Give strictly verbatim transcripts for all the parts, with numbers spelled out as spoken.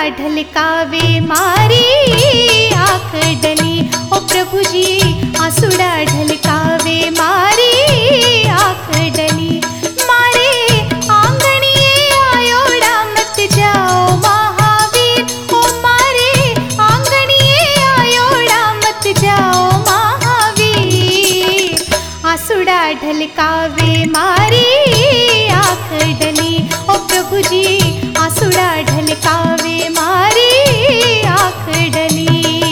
ढलकावे मारी आँख डली। ओ प्रभु जी आंसुड़ा ढलकावे मारी आँख डली। मारे आंगणिए आयोड़ा मत जाओ महावीर। ओ मारे आंगणिए आयोड़ा मत जाओ महावीर। आंसुड़ा ढलकावे मारी आँख डली। ओ प्रभु जी आंसुड़ा ढलकावे मारी आँख डली।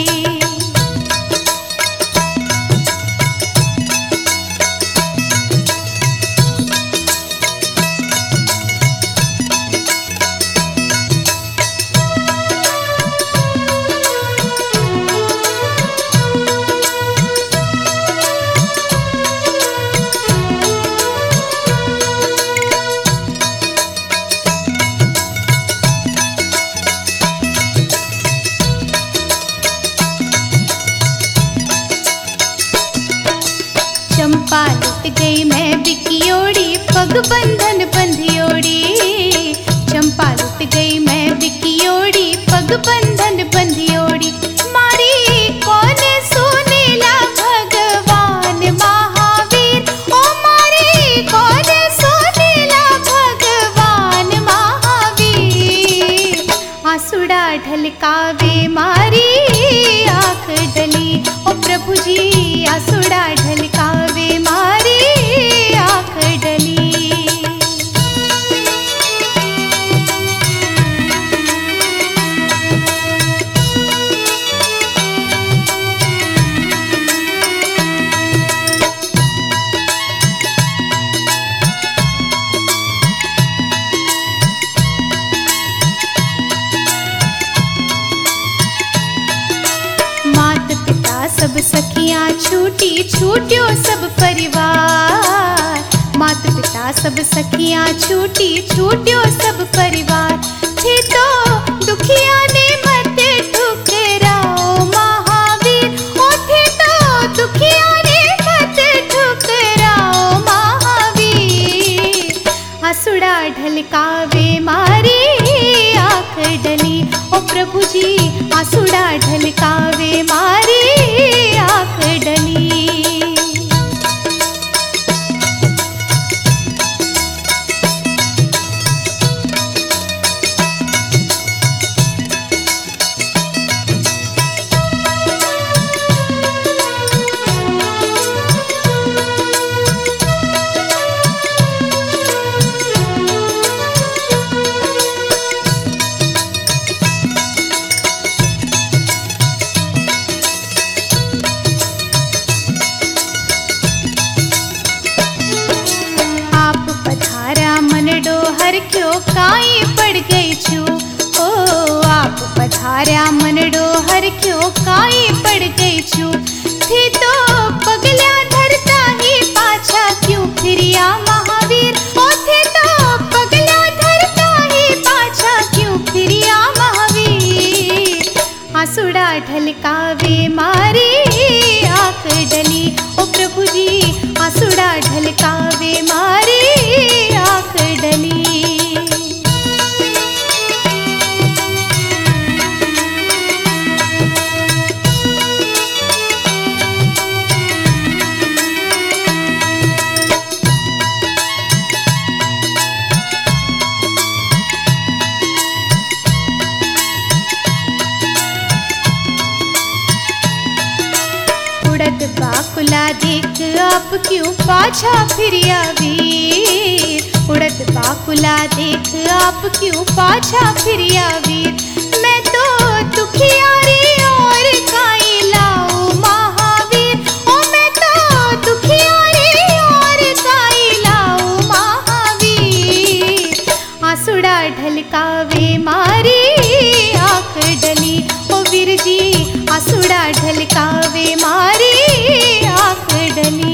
चंपा लुट गई मैं बिकियोड़ी पग बंधन बंधियोड़ी। चंपा लुट गई मैं बिकियोड़ी पग बंधन बंधियोड़ी। मारी कौन सुनेला भगवान महावीर। ओ मारी कौन सुनेला भगवान महावीर। आंसुड़ा ढलकावे मारी आँख डली। ओ प्रभु जी आंसुड़ा ढलकावे मारी आँख डली। मात पिता सब सखियां छूटी छूट्यो सब परिवार। मात पिता सब सखियां छूटी छूट्यो सब परिवार। थे तो दुखिया ने मत ठुकराओ महावीर। ओ थे तो दुखिया ने मत ठुकराओ महावीर। आंसुड़ा ढलकावे मारी आँख डली। ओ प्रभु जी आंसुड़ा ढलकावे मारी आँख डली। हर क्यों काई पड़ गई छू। ओ आप पधार्या मनडो हर क्यों काई पड़ गई छू। थे तो पगल्या धरता ही पाछा क्यों फिरिया महावीर। ओ थे तो पगल्या धरता ही पाछा क्यों फिरिया महावीर। आंसुड़ा ढलकावे मारी आँख डली। ओ प्रभु जी आंसुड़ा ढलकावे मारी आँख डली। उड़द बाकुला देख आप क्यों पाछा फिरिया वीर। उड़द बाकुला देख आप क्यों पाछा फिरिया वीर। मैं तो दुखियारी और काई लाऊं महावीर। ओ मैं तो दुखियारी और काई लाऊं महावीर। आंसुड़ा ढलकावे मारी आँख डली। ओ वीर जी आंसुड़ा ढलकावे मारी आँख डली।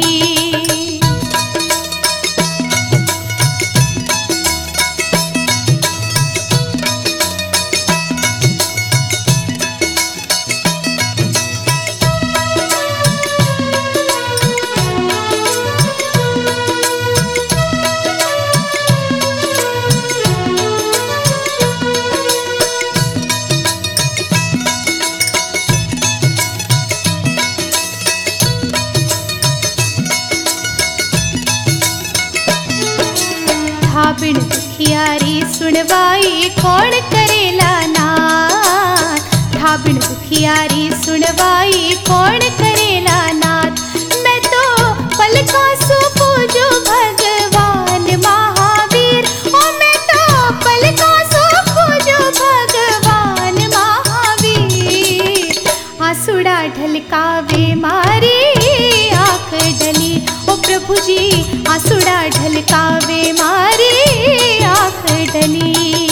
बिन दुखियारी सुनवाई कौन करेला नाथ। था बिन दुखियारी सुनवाई कौन करेला नाथ। मैं तो पलका सो पूजो भगवान महावीर, ओ मैं तो पलका सो पूजो भगवान महावीर। आंसुड़ा ढलकावे मारी आँख डली, ओ प्रभु जी आंसुड़ा ढलकावे मारी आँख डली।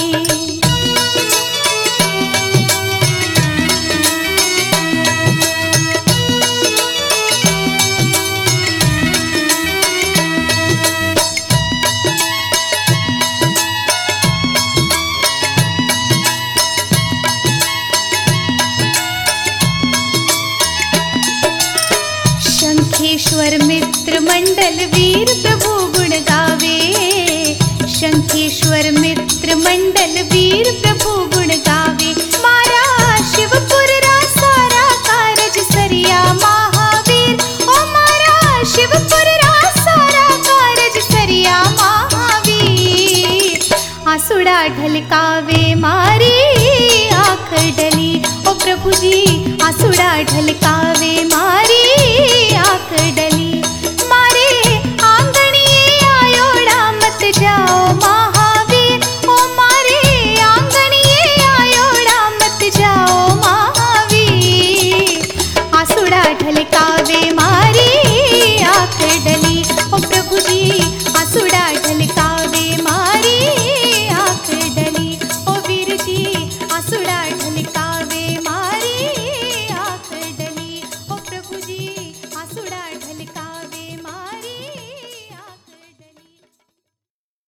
शंखेश्वर मित्र मंडल वीर प्रभु गुण गावे। शंखेश्वर मित्र मंडल वीर प्रभु गुण गावे। मारा शिवपुर रा सारा कारज सरिया महावीर, ओ मारा शिवपुर रा सारा कारज सरिया महावीर। आंसुड़ा ढलकावे मारी आँख डली, ओ प्रभु जी आंसुड़ा ढलकावे